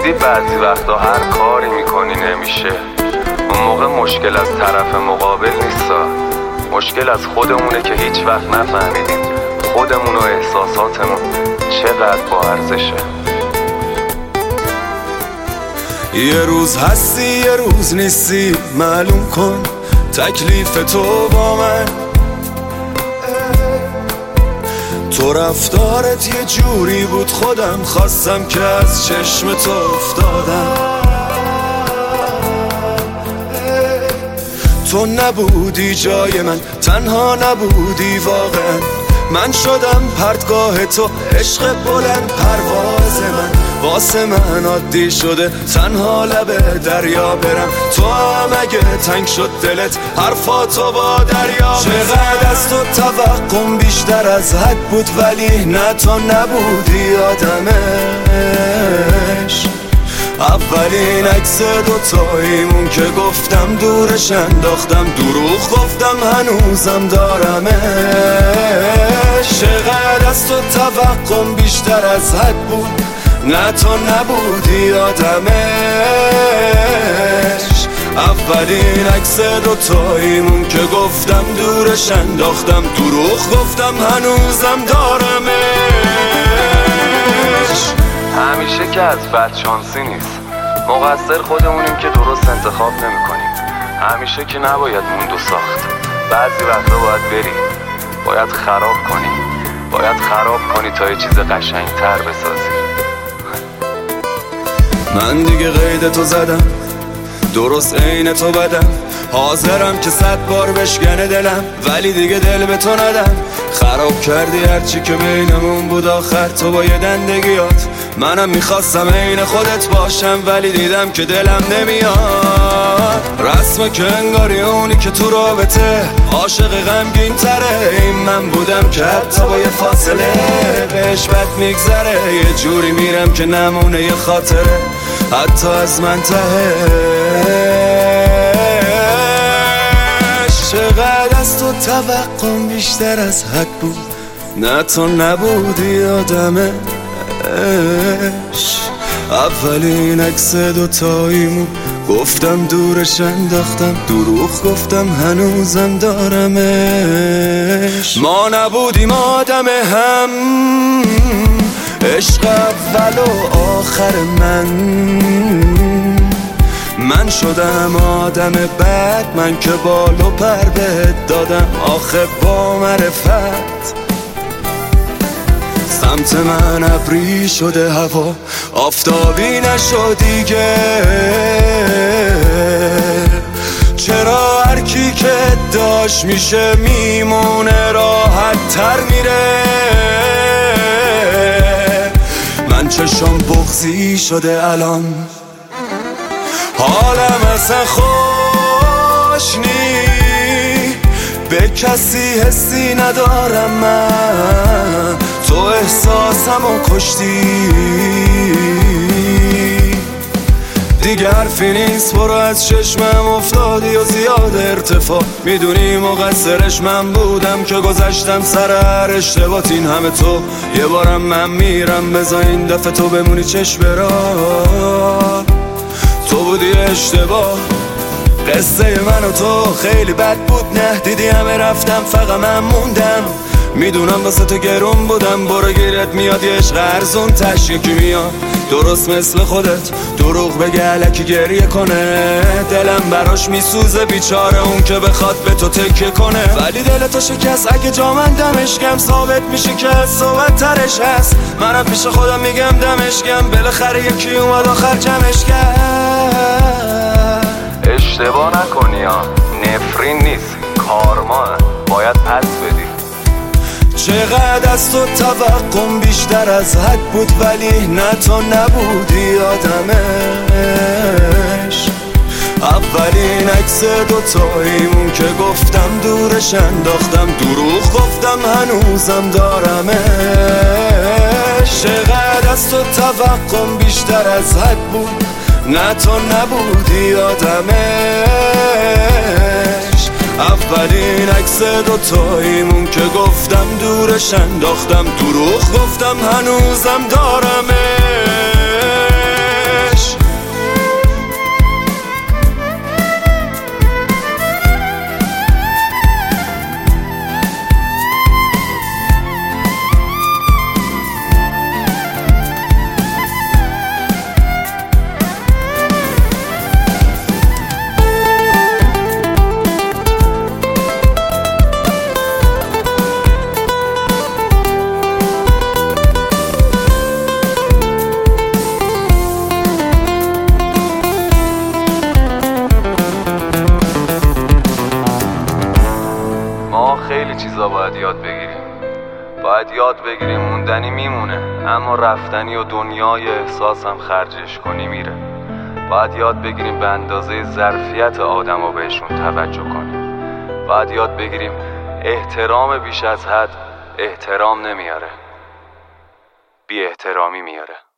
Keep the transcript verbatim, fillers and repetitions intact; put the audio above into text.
دیدی بعضی وقتا هر کاری میکنی نمیشه، اون موقع مشکل از طرف مقابل نیستا، مشکل از خودمونه که هیچ وقت نفهمیدیم خودمون و احساساتمون چقدر با ارزشه. یه روز هستی یه روز نیستی، معلوم کن تکلیف تو با من. تو رفتارت یه جوری بود خودم خواستم که از چشم تو افتادم. تو نبودی جای من، تنها نبودی واقعا، من شدم پرتگاه تو، عشق بلند پرواز من. واسه من عادی شده تنها لب دریا برم، تو هم اگه تنگ شد دلت حرفاتو با دریا. چقدر از تو توقعم بیشتر از حد بود، ولی نه تو نبودی آدمش. اولین عکس دوتاییمون که گفتم دورش انداختم، دروغ گفتم هنوزم دارمش. چقدر از تو توقعم بیشتر از حد بود، نه تو نبودی آدمش. اولین عکس دوتاییمون که گفتم دورش انداختم، دروغ گفتم هنوزم دارمش. همیشه که از بدشانسی نیست، مقصر خودمونیم که درست انتخاب نمی کنیم. همیشه که نباید موند و ساخت، بعضی وقتا باید بری، باید خراب کنی، باید خراب کنی تا یه چیز قشنگ تر بسازی. من دیگه قید تو زدم، درست عین تو بدم، حاضرم که صد بار بشکنه دلم، ولی دیگه دل به تو ندم. خراب کردی هرچی که بینمون بود، آخر تو با یه دندگیات. منم میخواستم عین خودت باشم، ولی دیدم که دلم نمیاد. رسمه که انگاری اونی که تو رابطه عاشق غمگین تره، این من بودم که حتی با یه فاصله بهش بد میگذره. یه جوری میرم که نمونه یه خاطره حتی از من تهش. چقدر از تو توقعم بیشتر از حد بود، نه تو نبودی آدمش. اولین عکس دوتاییمون گفتم دورش انداختم، دروغ گفتم هنوزم دارمش. ما نبودیم آدم هم، عشق اول و آخر من. من شدم آدم بد، من که بال و پر بهت دادم آخه با معرفت. سمت من ابری شده هوا، آفتابی نشد دیگه. چرا هر کی که داشت میشه میمونه، راحت تر میره. من چشم بغضی شده الان، حالم اصلا خوش نی، به کسی حسی ندارم من، تو احساسمو کشتی. دیگه حرفی نیست، برو از چشمم افتادی و زیاد ارتفاع. میدونی مقصرش من بودم که گذشتم سر هر اشتباهت. این همه تو یه بارم من میرم، بذار این دفعه تو بمونی چشم برا. تو بودی اشتباه، قصه من و تو خیلی بد بود، نه دیدی همه رفتم فقط من موندم. میدونم واسه تو گرون بودم، برو گیرت میاد یه عشق ارزون تش یکی میاد درست مثل خودت، دروغ بگه الکی گریه کنه. دلم براش میسوزه بیچاره، اون که بخواد به تو تکیه کنه، ولی دل تو شکست. اگه جا من دمش گم ثابت میشه که از صحبت ترش هست. منم پیش خودم میگم دمش گم، بالاخره یکی اومد آخر جمعش کرد. اشتباه نکنی ها، نفرین نیست، کارما باید پس بدی. چقدر از تو توقعم بیشتر از حد بود، ولی نه تو نبودی آدمش. اولین عکس دوتاییمون که گفتم دورش انداختم، دروغ گفتم هنوزم دارمش. چقدر از تو توقعم بیشتر از حد بود، نه تو نبودی آدمش. اولین عکس دوتاییمون که گفتم دورش انداختم، دروغ گفتم هنوزم دارمش. یاد بگیریم موندنی میمونه، اما رفتنی و دنیای احساسم خرجش کنی میره. باید یاد بگیریم به اندازه ظرفیت آدم و بهشون توجه کنیم. باید یاد بگیریم احترام بیش از حد احترام نمیاره، بی احترامی میاره.